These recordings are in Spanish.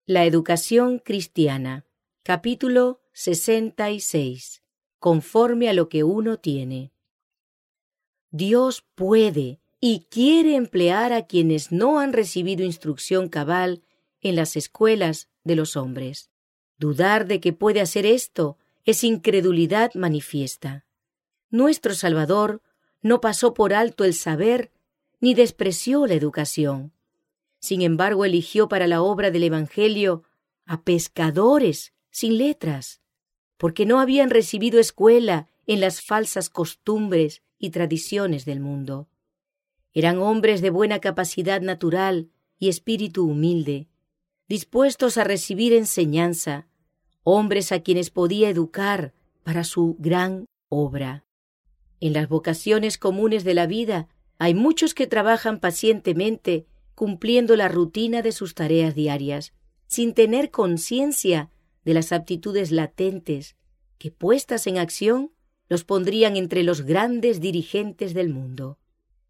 La educación cristiana. Capítulo 66. Conforme a lo que uno tiene. Dios puede y quiere emplear a quienes no han recibido instrucción cabal en las escuelas de los hombres. Dudar de que puede hacer esto es incredulidad manifiesta. Nuestro Salvador no pasó por alto el saber ni despreció la educación. Sin embargo, eligió para la obra del Evangelio a pescadores sin letras, porque no habían recibido escuela en las falsas costumbres y tradiciones del mundo. Eran hombres de buena capacidad natural y espíritu humilde, dispuestos a recibir enseñanza, hombres a quienes podía educar para su gran obra. En las vocaciones comunes de la vida hay muchos que trabajan pacientemente cumpliendo la rutina de sus tareas diarias, sin tener conciencia de las aptitudes latentes que, puestas en acción, los pondrían entre los grandes dirigentes del mundo.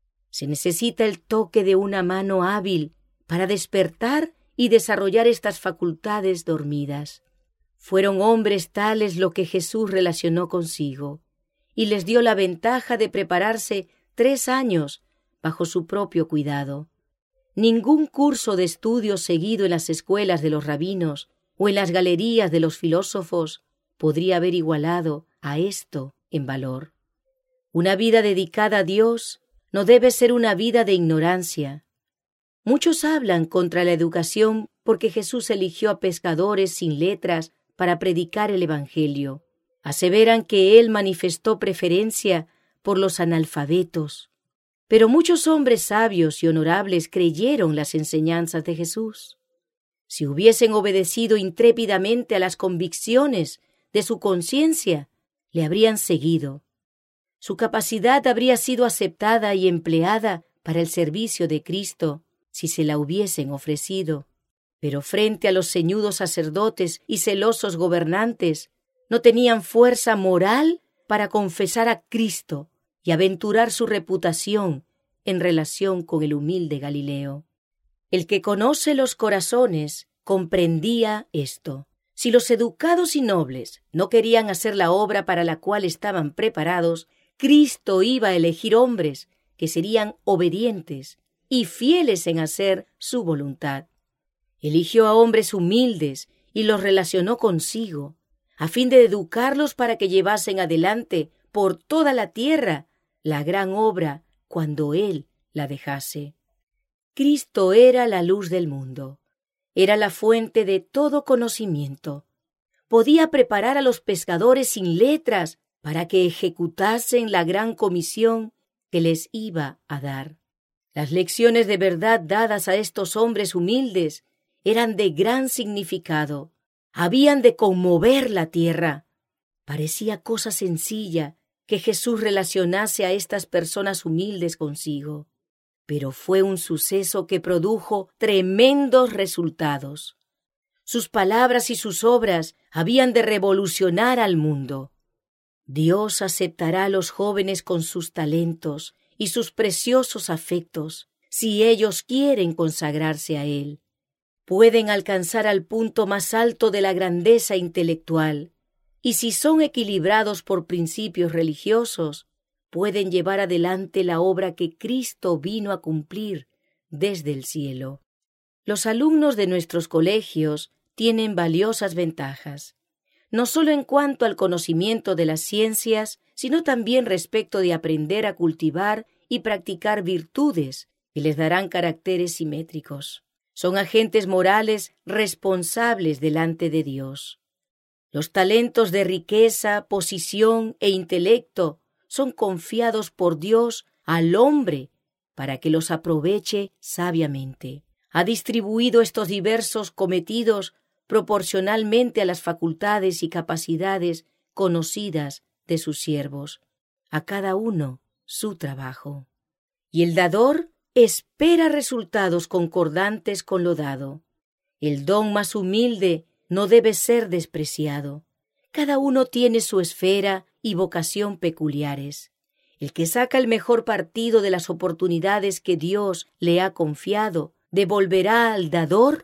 Se necesita el toque de una mano hábil para despertar y desarrollar estas facultades dormidas. Fueron hombres tales lo que Jesús relacionó consigo, y les dio la ventaja de prepararse 3 años bajo su propio cuidado. Ningún curso de estudio seguido en las escuelas de los rabinos o en las galerías de los filósofos podría haber igualado a esto en valor. Una vida dedicada a Dios no debe ser una vida de ignorancia. Muchos hablan contra la educación porque Jesús eligió a pescadores sin letras para predicar el Evangelio. Aseveran que Él manifestó preferencia por los analfabetos. Pero muchos hombres sabios y honorables creyeron las enseñanzas de Jesús. Si hubiesen obedecido intrépidamente a las convicciones de su conciencia, le habrían seguido. Su capacidad habría sido aceptada y empleada para el servicio de Cristo si se la hubiesen ofrecido. Pero frente a los ceñudos sacerdotes y celosos gobernantes, no tenían fuerza moral para confesar a Cristo y aventurar su reputación en relación con el humilde Galileo. El que conoce los corazones comprendía esto. Si los educados y nobles no querían hacer la obra para la cual estaban preparados, Cristo iba a elegir hombres que serían obedientes y fieles en hacer su voluntad. Eligió a hombres humildes y los relacionó consigo, a fin de educarlos para que llevasen adelante por toda la tierra la gran obra cuando Él la dejase. Cristo era la luz del mundo, era la fuente de todo conocimiento. Podía preparar a los pescadores sin letras para que ejecutasen la gran comisión que les iba a dar. Las lecciones de verdad dadas a estos hombres humildes eran de gran significado, habían de conmover la tierra. Parecía cosa sencilla que Jesús relacionase a estas personas humildes consigo, pero fue un suceso que produjo tremendos resultados. Sus palabras y sus obras habían de revolucionar al mundo. Dios aceptará a los jóvenes con sus talentos y sus preciosos afectos, si ellos quieren consagrarse a Él. Pueden alcanzar al punto más alto de la grandeza intelectual, y si son equilibrados por principios religiosos, pueden llevar adelante la obra que Cristo vino a cumplir desde el cielo. Los alumnos de nuestros colegios tienen valiosas ventajas, no solo en cuanto al conocimiento de las ciencias, sino también respecto de aprender a cultivar y practicar virtudes que les darán caracteres simétricos. Son agentes morales responsables delante de Dios. Los talentos de riqueza, posición e intelecto son confiados por Dios al hombre para que los aproveche sabiamente. Ha distribuido estos diversos cometidos proporcionalmente a las facultades y capacidades conocidas de sus siervos, a cada uno su trabajo. Y el dador espera resultados concordantes con lo dado. El don más humilde no debe ser despreciado. Cada uno tiene su esfera y vocación peculiares. El que saca el mejor partido de las oportunidades que Dios le ha confiado, devolverá al dador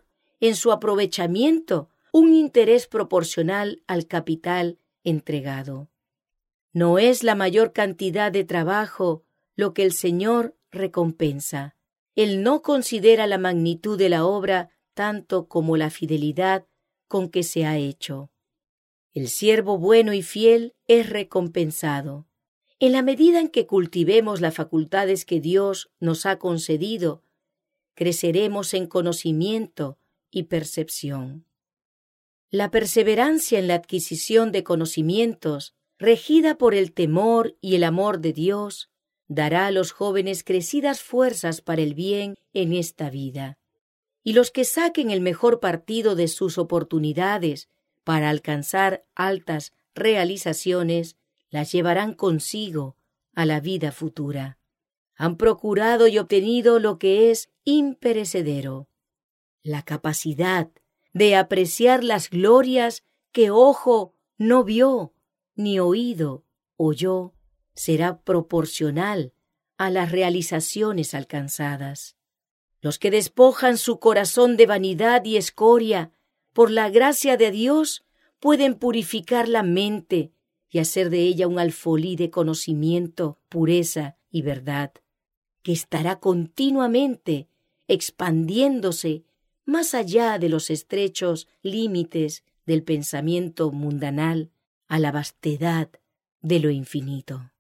en su aprovechamiento un interés proporcional al capital entregado. No es la mayor cantidad de trabajo lo que el Señor recompensa. Él no considera la magnitud de la obra tanto como la fidelidad con que se ha hecho. El siervo bueno y fiel es recompensado. En la medida en que cultivemos las facultades que Dios nos ha concedido, creceremos en conocimiento y percepción. La perseverancia en la adquisición de conocimientos, regida por el temor y el amor de Dios, dará a los jóvenes crecidas fuerzas para el bien en esta vida. Y los que saquen el mejor partido de sus oportunidades para alcanzar altas realizaciones, las llevarán consigo a la vida futura. Han procurado y obtenido lo que es imperecedero, la capacidad de apreciar las glorias que ojo no vio ni oído oyó, será proporcional a las realizaciones alcanzadas. Los que despojan su corazón de vanidad y escoria, por la gracia de Dios, pueden purificar la mente y hacer de ella un alfolí de conocimiento, pureza y verdad, que estará continuamente expandiéndose más allá de los estrechos límites del pensamiento mundanal a la vastedad de lo infinito.